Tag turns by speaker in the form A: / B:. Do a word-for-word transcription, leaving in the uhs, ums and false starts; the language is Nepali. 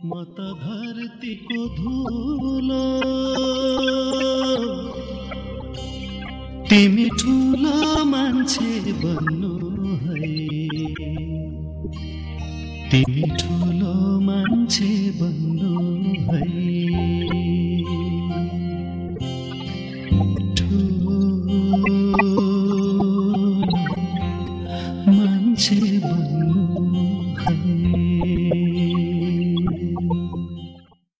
A: म त धरतीको धुलो तिमी ठुलो मान्छे बन्नु है तिमी ठुलो मान्छे बन्नु है ठुलो मान्छे